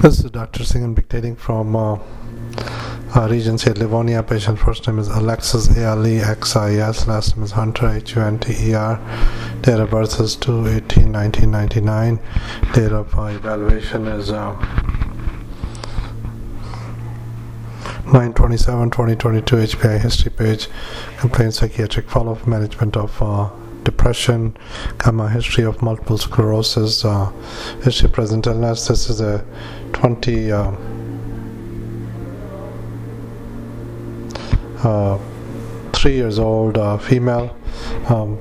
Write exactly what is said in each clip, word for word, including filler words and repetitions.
This is Doctor Singh. I'm dictating from uh, uh, Regency at Livonia. Patient first name is Alexis, A L E X I S. Last name is Hunter, H U N T E R. Date of birth is two eighteen nineteen ninety-nine. Date of uh, evaluation is uh, nine twenty-seven twenty twenty-two. H P I history page. Complaint psychiatric follow-up, management of uh, depression, gamma history of multiple sclerosis, uh, history of present illness. This is a twenty uh, uh, three years old uh, female. Um,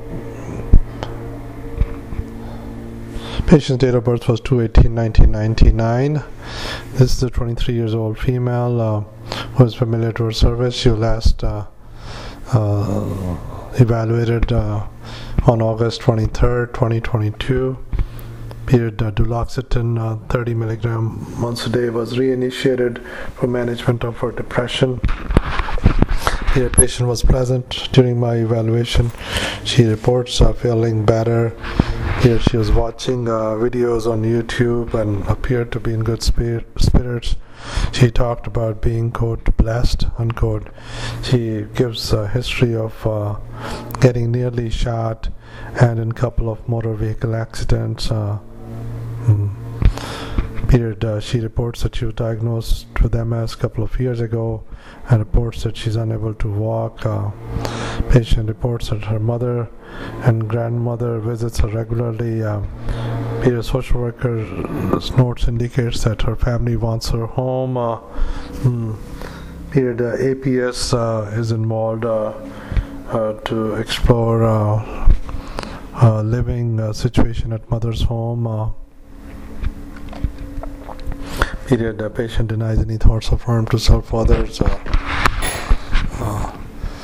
patient's date of birth was two eighteen nineteen ninety-nine. This is a twenty-three years old female uh, who is familiar to her service. She last uh, uh, evaluated uh, on August twenty-third twenty twenty-two. Period uh, duloxetine uh, thirty milligram once a day was reinitiated for management of her depression. The patient was present during my evaluation. She reports uh, feeling better. Here she was watching uh, videos on YouTube and appeared to be in good spir- spirits. She talked about being, quote, blessed, unquote. She gives a history of uh, getting nearly shot and in a couple of motor vehicle accidents. Uh, mm, period. Uh, she reports that she was diagnosed with M S a couple of years ago and reports that she's unable to walk. Uh, patient reports that her mother and grandmother visits her regularly. Uh, period. Social worker's notes indicates that her family wants her home. Uh, mm, period. Uh, A P S uh, is involved uh, uh, to explore uh, uh, living uh, situation at mother's home. Uh, period. The patient denies any thoughts of harm to self or others. Uh, uh,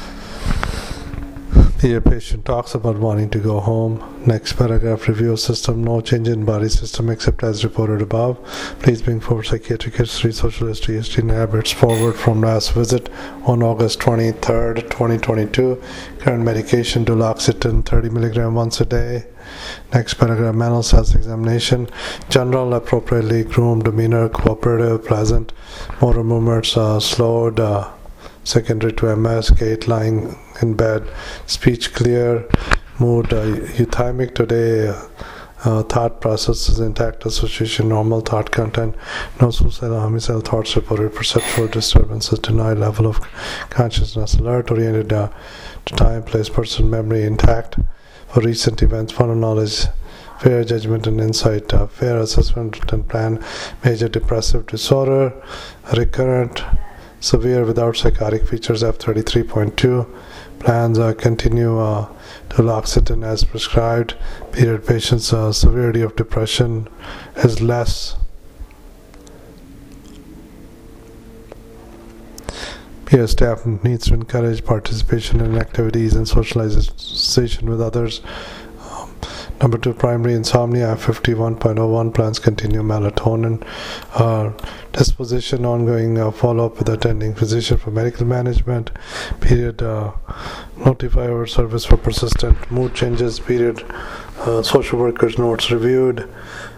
the patient talks about wanting to go home. Next paragraph, review of system. No change in body system except as reported above. Please bring forward psychiatric history, social history, history and habits forward from last visit on August twenty-third twenty twenty-two. Current medication, duloxetine thirty milligram once a day. Next paragraph, mental self-examination. General, appropriately groomed demeanor, cooperative, pleasant. Motor movements uh, slowed, uh, secondary to M S, gait lying in bed. Speech clear, mood uh, euthymic today. Uh, uh, thought process is intact, association normal, thought content. No suicidal, homicidal thoughts reported. Perceptual disturbances, denied, level of consciousness alert, oriented uh, to time, place, person, memory intact. For recent events, further knowledge, fair judgment and insight, uh, fair assessment and plan, major depressive disorder, recurrent, severe without psychotic features, F thirty-three point two. Plans uh, continue uh, duloxetine as prescribed. Period. Patient's uh, severity of depression is less. Peer staff needs to encourage participation in activities and socialization with others. Um, number two, primary insomnia, F fifty-one point oh one. Plans continue melatonin. Uh, disposition, ongoing uh, follow-up with attending physician for medical management. Period. Uh, notify our service for persistent mood changes. Period. Uh, social workers notes reviewed.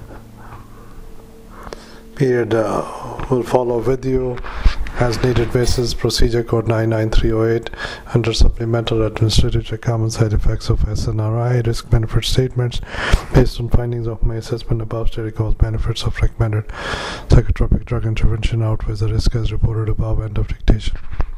Period. Uh, will follow with you as needed basis. Procedure code nine nine three oh eight. Under supplemental administrative check, common side effects of S N R I, risk benefit statements. Based on findings of my assessment above, stated cause benefits of recommended psychotropic drug intervention outweighs the risk as reported above. End of dictation.